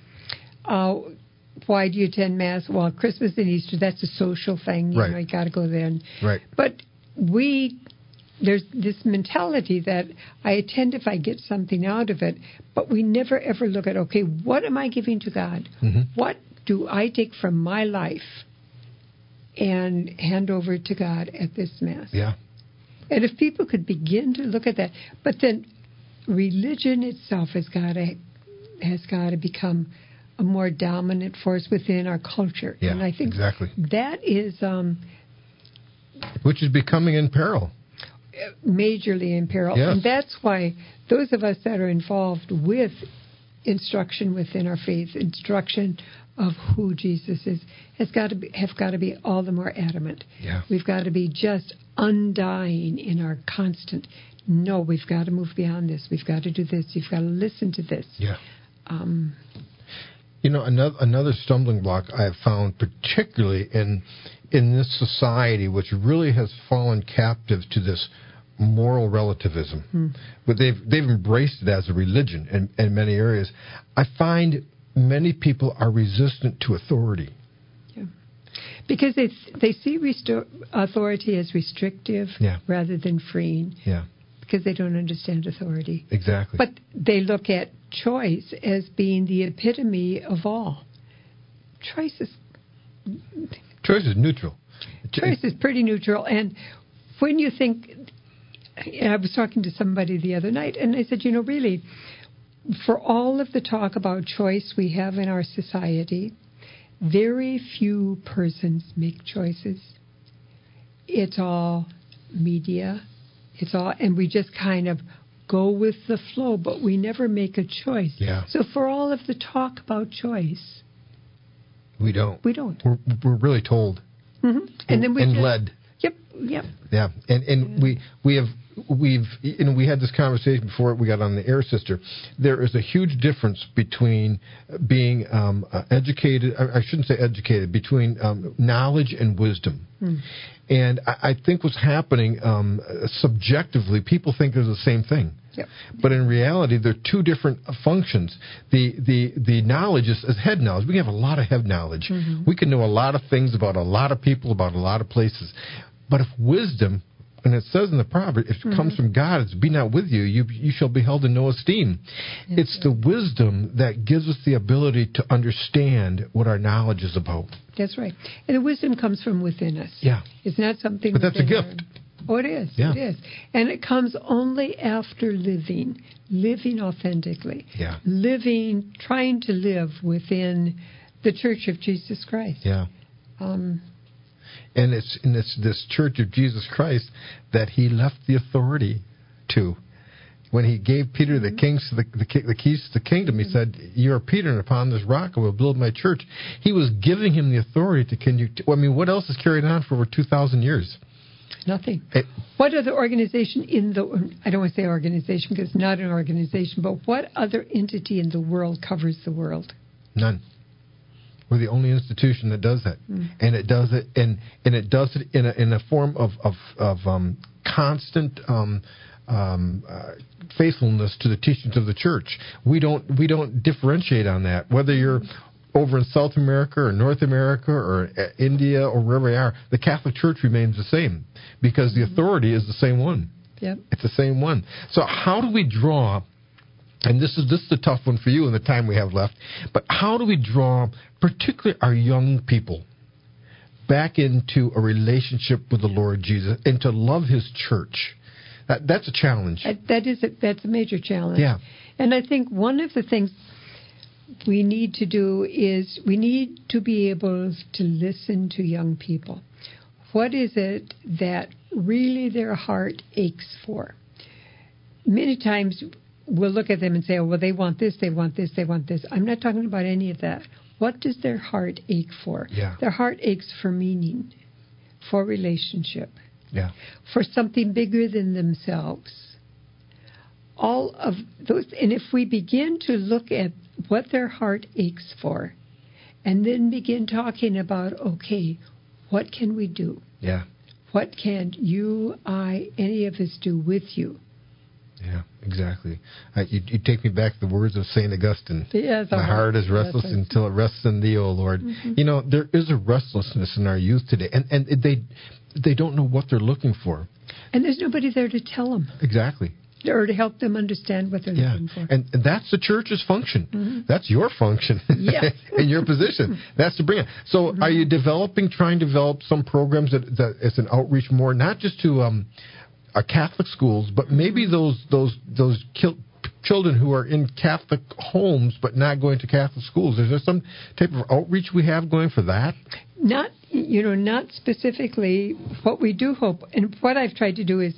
why do you attend Mass? Well, Christmas and Easter, that's a social thing. You know, you got to go there. Right. But there's this mentality that I attend if I get something out of it, but we never ever look at, okay, what am I giving to God? Mm-hmm. What do I take from my life and hand over to God at this Mass? Yeah. And if people could begin to look at that, but then religion itself has got to become a more dominant force within our culture. Yeah, and I think that is... which is becoming in peril. Majorly in peril. Yes. And that's why those of us that are involved with instruction within our faith, instruction of who Jesus is, have got to be all the more adamant. Yeah. We've got to be just undying in our constant, no, we've got to move beyond this. We've got to do this. You've got to listen to this. Yeah. Another stumbling block I have found, particularly in this society, which really has fallen captive to this moral relativism, but they've embraced it as a religion in many areas. I find many people are resistant to authority. Yeah, because they see authority as restrictive rather than freeing. Yeah, because they don't understand authority. Exactly. But they look at choice as being the epitome of all. Choice is neutral. Choice is pretty neutral. And when you think, I was talking to somebody the other night, and I said, really, for all of the talk about choice we have in our society, very few persons make choices. It's all media. It's all, and we just kind of go with the flow, but we never make a choice. Yeah. So for all of the talk about choice, we don't. We're really told. Mm-hmm. And then led. Yep. Yeah. And we had this conversation before we got on the air, sister. There is a huge difference between being educated. I shouldn't say educated. Between knowledge and wisdom. And I think what's happening subjectively, people think they're the same thing. Yep. But in reality, they're two different functions. The knowledge is head knowledge. We have a lot of head knowledge. Mm-hmm. We can know a lot of things about a lot of people, about a lot of places. But if wisdom, and it says in the proverb, if it comes from God, it's be not with you, you shall be held in no esteem. Yes, it's the wisdom that gives us the ability to understand what our knowledge is about. That's right. And the wisdom comes from within us. Yeah. It's not something... But that's a gift. It is. Yeah. It is. And it comes only after living authentically. Yeah. Trying to live within the Church of Jesus Christ. Yeah. And it's this Church of Jesus Christ that he left the authority to. When he gave Peter the keys to the kingdom, he said, "You are Peter, and upon this rock I will build my church." He was giving him the authority to continue. What else has carried on for over 2,000 years? Nothing. What other organization I don't want to say organization because it's not an organization, but what other entity in the world covers the world? None. We're the only institution that does that, and it does it, and it does it in a form of constant faithfulness to the teachings of the church. We don't differentiate on that. Whether you're over in South America or North America or India or wherever we are, the Catholic Church remains the same because the authority is the same one. Yep. It's the same one. So how do we draw? And this is the tough one for you in the time we have left. But how do we draw, particularly our young people, back into a relationship with the Lord Jesus and to love His church? That's a challenge. That's a major challenge. Yeah. And I think one of the things we need to do is we need to be able to listen to young people. What is it that really their heart aches for? Many times we'll look at them and say, oh, well, they want this, they want this, they want this. I'm not talking about any of that. What does their heart ache for? Yeah. Their heart aches for meaning, for relationship, for something bigger than themselves. All of those, and if we begin to look at what their heart aches for, and then begin talking about, okay, what can we do? Yeah. What can you, any of us do with you? Yeah, exactly. You take me back to the words of St. Augustine. Yes, my heart is restless until it rests in thee, O Lord. Mm-hmm. You know, there is a restlessness in our youth today, and they don't know what they're looking for. And there's nobody there to tell them. Exactly. Or to help them understand what they're looking for. And that's the church's function. Mm-hmm. That's your function. Yes. In your position. That's to bring it. So are you trying to develop some programs that it's an outreach more, not just to Catholic schools, but maybe those children who are in Catholic homes but not going to Catholic schools? Is there some type of outreach we have going for that? Not specifically. What we do hope, and what I've tried to do is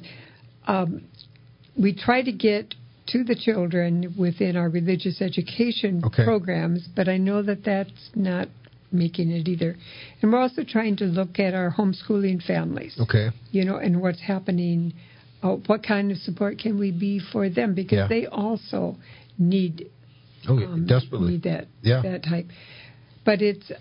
we try to get to the children within our religious education programs, but I know that that's not making it either. And we're also trying to look at our homeschooling families. Okay. And what's happening, what kind of support can we be for them? Because they also need desperately need that type. But it's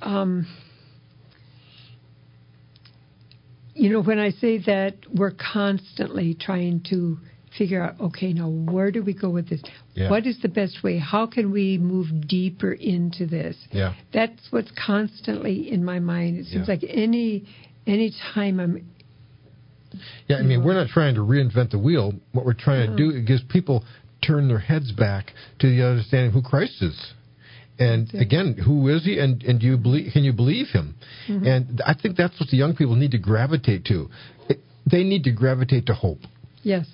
when I say that we're constantly trying to figure out, okay, now where do we go with this? Yeah. What is the best way? How can we move deeper into this? Yeah. That's what's constantly in my mind. It seems like any time I'm... Yeah, I mean, we're not trying to reinvent the wheel. What we're trying to do is people turn their heads back to the understanding of who Christ is. And again, who is He? And do you believe? Can you believe Him? Mm-hmm. And I think that's what the young people need to gravitate to. They need to gravitate to hope. Yes.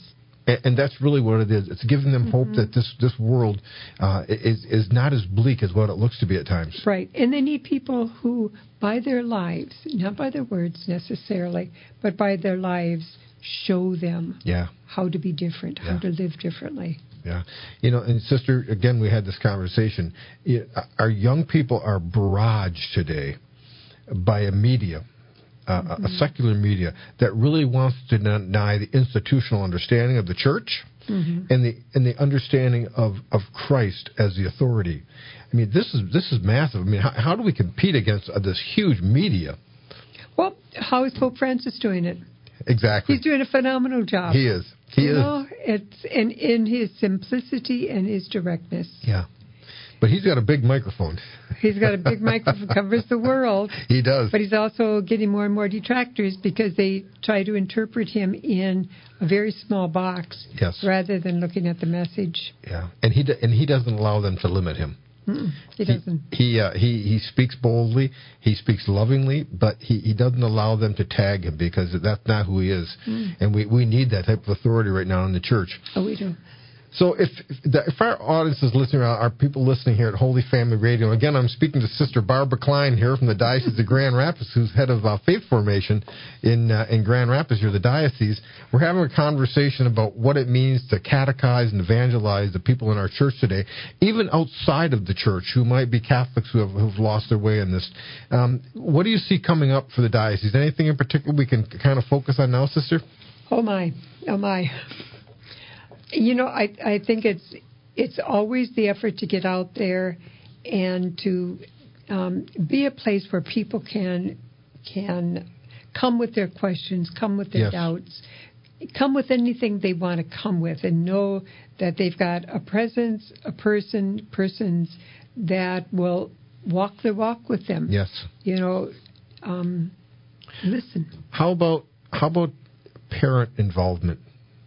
And that's really what it is. It's giving them hope that this world is not as bleak as what it looks to be at times. Right. And they need people who, by their lives, not by their words necessarily, but by their lives, show them how to be different, how to live differently. Yeah. And Sister, again, we had this conversation. Our young people are barraged today by a media, a secular media, that really wants to deny the institutional understanding of the church and the understanding of Christ as the authority. I mean, this is massive. I mean, how do we compete against this huge media? Well, how is Pope Francis doing it? Exactly. He's doing a phenomenal job. He is. He is. It's in his simplicity and his directness. Yeah. But he's got a big microphone. He's got a big microphone, covers the world. He does. But he's also getting more and more detractors because they try to interpret him in a very small box rather than looking at the message. Yeah. And he doesn't allow them to limit him. He doesn't. He speaks boldly, he speaks lovingly, but he doesn't allow them to tag him because that's not who he is. And we need that type of authority right now in the church. Oh, we do. So if our audience is listening, our people listening here at Holy Family Radio, again, I'm speaking to Sister Barbara Klein here from the Diocese of Grand Rapids, who's head of faith formation in Grand Rapids here, the diocese. We're having a conversation about what it means to catechize and evangelize the people in our church today, even outside of the church, who might be Catholics who've lost their way in this. What do you see coming up for the diocese? Anything in particular we can kind of focus on now, Sister? Oh, my. I think it's always the effort to get out there and to be a place where people can come with their questions, come with their doubts, come with anything they want to come with, and know that they've got a presence, persons that will walk the walk with them. Yes. Listen. How about parent involvement?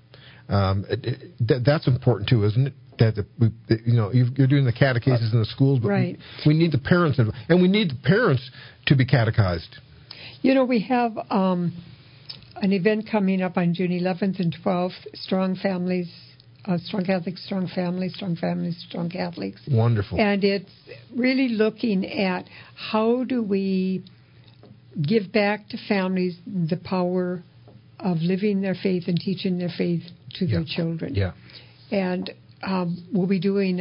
That's important too, isn't it? That you're doing the catechesis in the schools, but we need the parents, and we need the parents to be catechized. We have an event coming up on June 11th and 12th. Strong Families, Strong Catholics, Strong Families, Strong Families, Strong Catholics. Wonderful. And it's really looking at how do we give back to families the power of living their faith and teaching their faith to their children. Yeah. And we'll be doing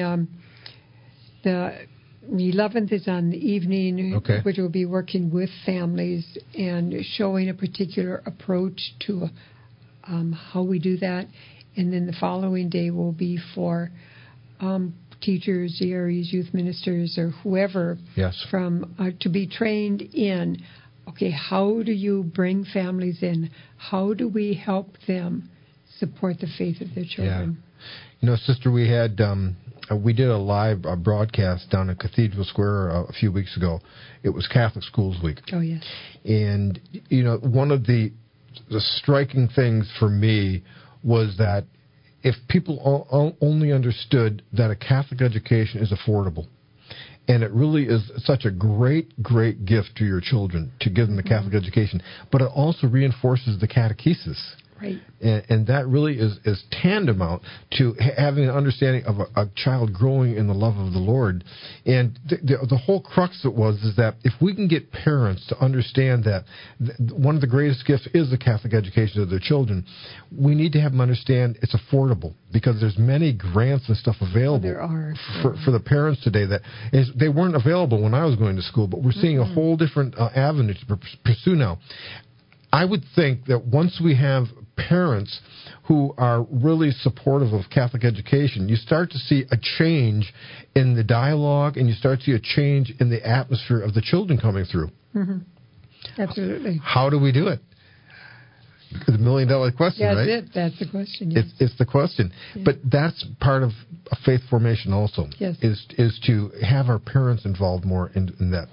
the 11th is on the evening, which will be working with families and showing a particular approach to how we do that. And then the following day will be for teachers, EREs, youth ministers, or whoever from to be trained in, how do you bring families in? How do we help them support the faith of their children? Yeah. Sister, we did a live broadcast down at Cathedral Square a few weeks ago. It was Catholic Schools Week. Oh, yes. And, one of the striking things for me was that if people only understood that a Catholic education is affordable, and it really is such a great, great gift to your children to give them the Catholic education, but it also reinforces the catechesis. Right. And that really is tantamount to having an understanding of a child growing in the love of the Lord. And the whole crux of it is that if we can get parents to understand that one of the greatest gifts is the Catholic education of their children, we need to have them understand it's affordable, because there's many grants and stuff available for the parents today that they weren't available when I was going to school, but we're seeing a whole different avenue to pursue now. I would think that once we have parents who are really supportive of Catholic education, you start to see a change in the dialogue, and you start to see a change in the atmosphere of the children coming through. Mm-hmm. Absolutely. How do we do it? The $1 million question, right? That's the question, yes. It's the question. Yeah. But that's part of faith formation also, is to have our parents involved more in that.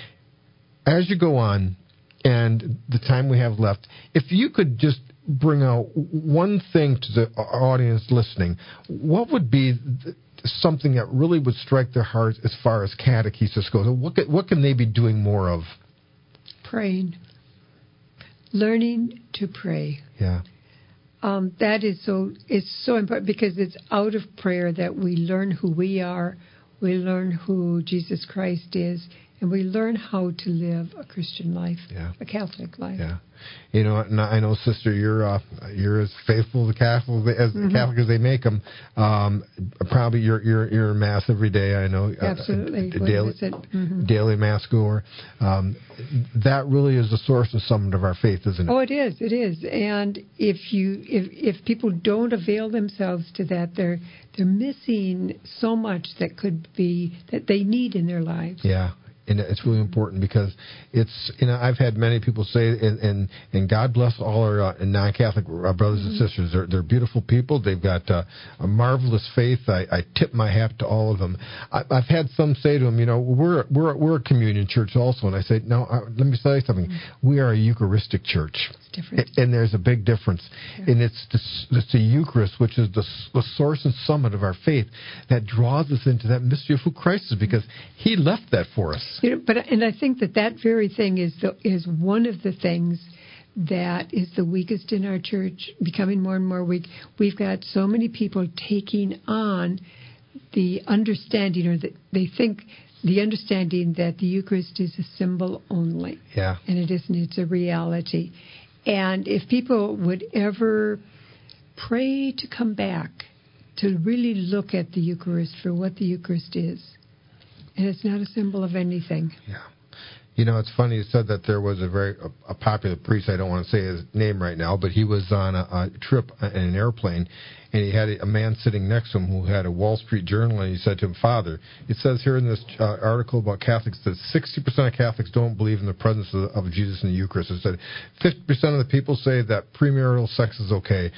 As you go on, and the time we have left, if you could just bring out one thing to the audience listening, what would be something that really would strike their hearts as far as catechesis goes? What can they be doing more of? Praying. Learning to pray. Yeah. that is so important, because it's out of prayer that we learn who we are, we learn who Jesus Christ is, and we learn how to live a Christian life, a Catholic life. Yeah. You know, and I know, Sister, you're as faithful to Catholic as Catholic as they make them. Probably you're in Mass every day. I know. Absolutely. Daily Mass goer. That really is the source of some of our faith, isn't it? Oh, it is. It is. And if people don't avail themselves to that, they're missing so much that they need in their lives. Yeah. And it's really important, because it's, I've had many people say, and God bless all our non-Catholic brothers and sisters. They're beautiful people. They've got a marvelous faith. I tip my hat to all of them. I've had some say to them, we're a communion church also. And I say, no, let me tell you something. We are a Eucharistic church. It's different. And there's a big difference. Yeah. And it's the Eucharist, which is the source and summit of our faith, that draws us into that mystery of who Christ is, because He left that for us. And I think that very thing is one of the things that is the weakest in our church, becoming more and more weak. We've got so many people taking on the understanding, or they think the understanding that the Eucharist is a symbol only. Yeah. And it isn't. It's a reality. And if people would ever pray to come back to really look at the Eucharist for what the Eucharist is, and it's not a symbol of anything. Yeah. It's funny you said that. There was a popular priest, I don't want to say his name right now, but he was on a trip in an airplane, and he had a man sitting next to him who had a Wall Street Journal, and he said to him, "Father, it says here in this article about Catholics that 60% of Catholics don't believe in the presence of Jesus in the Eucharist." It said 50% of the people say that premarital sex is okay.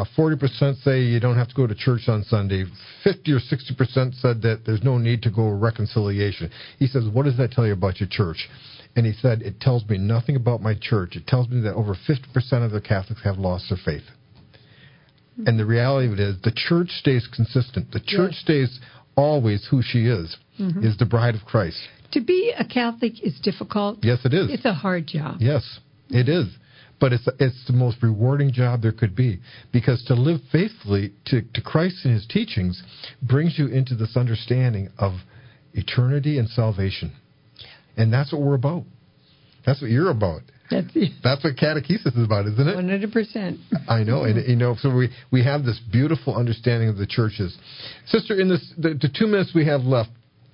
40% say you don't have to go to church on Sunday. 50 or 60% said that there's no need to go to reconciliation. He says, "What does that tell you about your church?" And he said, "It tells me nothing about my church. It tells me that over 50% of the Catholics have lost their faith." And the reality of it is, the church stays consistent. The church stays always who she is the bride of Christ. To be a Catholic is difficult. Yes, it is. It's a hard job. Yes, it is. But it's the most rewarding job there could be, because to live faithfully to Christ and His teachings brings you into this understanding of eternity and salvation. And that's what we're about. That's what you're about. That's what catechesis is about, isn't it? 100%. I know. And, so we have this beautiful understanding of the churches. Sister, in the 2 minutes we have left,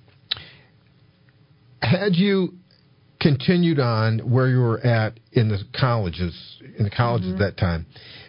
had you continued on where you were at in the colleges at that time,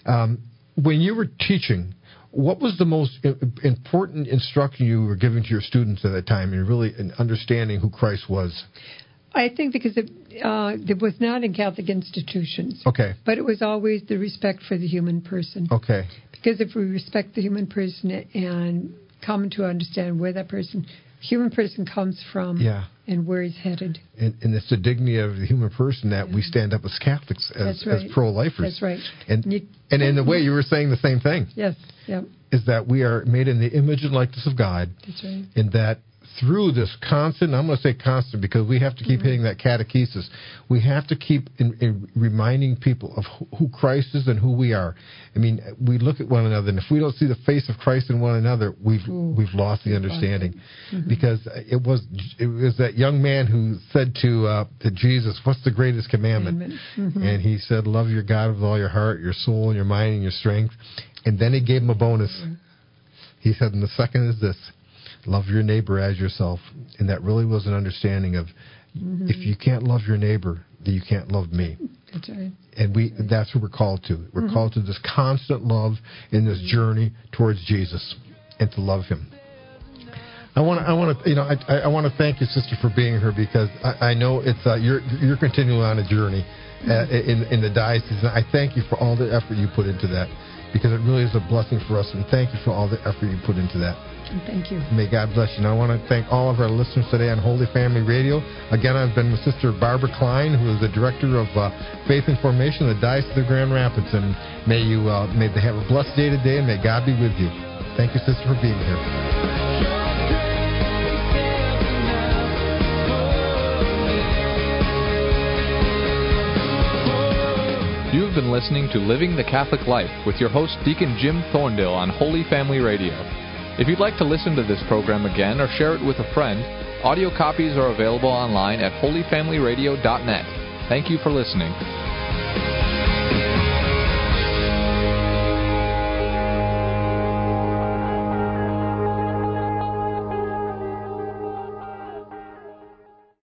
when you were teaching, what was the most important instruction you were giving to your students at that time, and really in understanding who Christ was? I think because it was not in Catholic institutions. Okay. But it was always the respect for the human person. Okay. Because if we respect the human person and come to understand where that human person comes from, and where he's headed. And it's the dignity of the human person that we stand up as Catholics, as pro-lifers. That's right. And in a way, you were saying the same thing. Yes. Yep. Is that we are made in the image and likeness of God. That's right. And that through this constant, I'm going to say constant because we have to keep hitting that catechesis. We have to keep in reminding people of who Christ is and who we are. I mean, we look at one another, and if we don't see the face of Christ in one another, we've lost the understanding. Because it was that young man who said to Jesus, "What's the greatest commandment?" And he said, "Love your God with all your heart, your soul, and your mind, and your strength." And then he gave him a bonus. He said, "And the second is this: love your neighbor as yourself." And that really was an understanding of, if you can't love your neighbor, then you can't love me. That's right. And that's what we're called to. We're called to this constant love in this journey towards Jesus, and to love Him. I want to thank you, sister, for being here, because I know it's you're continuing on a journey in the diocese, and I thank you for all the effort you put into that, because it really is a blessing for us. And thank you for all the effort you put into that. Thank you. May God bless you. And I want to thank all of our listeners today on Holy Family Radio. Again, I've been with Sister Barbara Klein, who is the Director of Faith and Formation of the Diocese of Grand Rapids. And may they have a blessed day today, and may God be with you. Thank you, Sister, for being here. You've You've been listening to Living the Catholic Life with your host, Deacon Jim Thorndill on Holy Family Radio. If you'd like to listen to this program again or share it with a friend, audio copies are available online at holyfamilyradio.net. Thank you for listening.